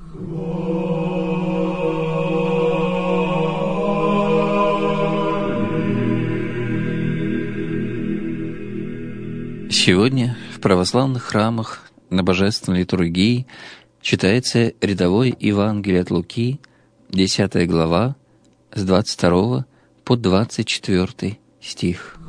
Сегодня в православных храмах на Божественной литургии читается рядовое Евангелие от Луки, 10 глава, с 22 по 24 стих.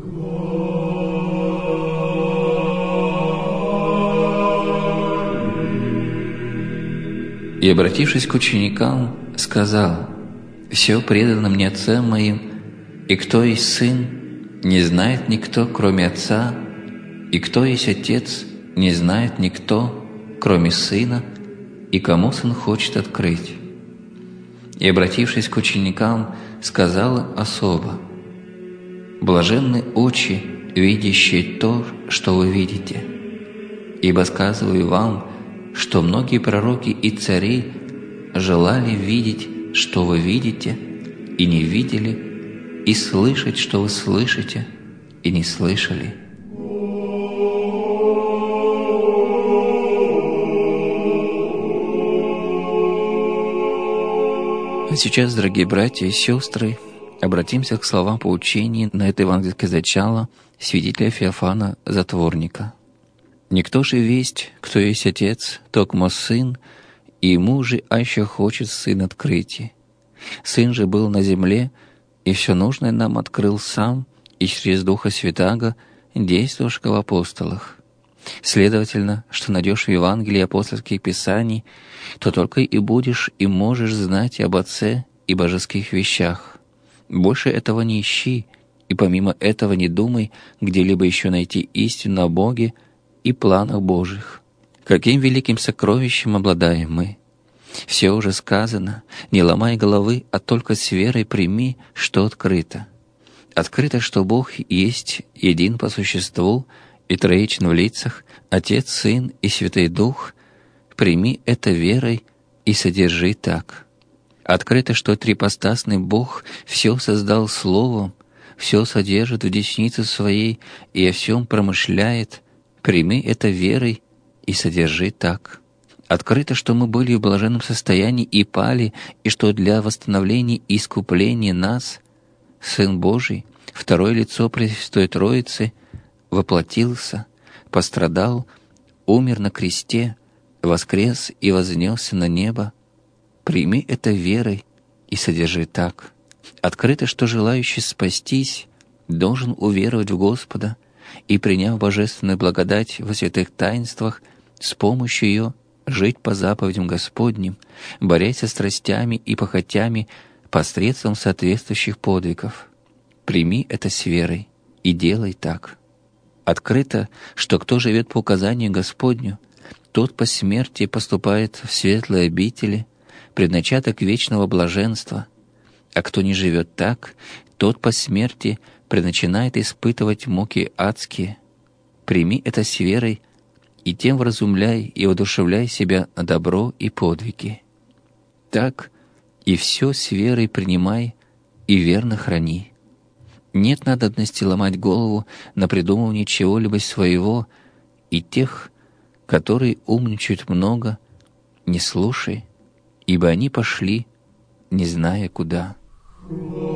«И, обратившись к ученикам, сказал: «Все предано мне Отцем моим, и кто есть Сын, не знает никто, кроме Отца, и кто есть Отец, не знает никто, кроме Сына, и кому Сын хочет открыть». И, обратившись к ученикам, сказал особо: «Блаженны очи, видящие то, что вы видите. Ибо сказываю вам, что многие пророки и цари желали видеть, что вы видите, и не видели, и слышать, что вы слышите, и не слышали». А сейчас, дорогие братья и сестры, обратимся к словам поучений на это евангельское зачало святителя Феофана Затворника. «Никто же весть, кто есть Отец, токмо Сын, и ему же аще хочет Сын открытий. Сын же был на земле, и все нужное нам открыл Сам, и через Духа Святаго, действовавшего в апостолах. Следовательно, что найдешь в Евангелии апостольских писаний, то только и будешь и можешь знать об Отце и божеских вещах. Больше этого не ищи, и помимо этого не думай где-либо еще найти истину о Боге и планах Божьих. Каким великим сокровищем обладаем мы! Все уже сказано, не ломай головы, а только с верой прими, что открыто. Открыто, что Бог есть един по существу и троичен в лицах, Отец, Сын и Святой Дух. Прими это верой и содержи так. Открыто, что трипостасный Бог все создал Словом, все содержит в деснице Своей и о всем промышляет. Прими это верой и содержи так. Открыто, что мы были в блаженном состоянии и пали, и что для восстановления и искупления нас Сын Божий, второе лицо Пресвятой Троицы, воплотился, пострадал, умер на кресте, воскрес и вознесся на небо. Прими это верой и содержи так. Открыто, что желающий спастись должен уверовать в Господа и, приняв божественную благодать во святых таинствах, с помощью ее жить по заповедям Господним, борясь со страстями и похотями посредством соответствующих подвигов. Прими это с верой и делай так. Открыто, что кто живет по указанию Господню, тот по смерти поступает в светлые обители, предначаток вечного блаженства, а кто не живет так, тот по смерти предначинает испытывать муки адские. Прими это с верой, и тем вразумляй и воодушевляй себя на добро и подвиги. Так и все с верой принимай и верно храни. Нет надобности ломать голову на придумывание чего-либо своего, и тех, которые умничают много, не слушай, ибо они пошли, не зная куда».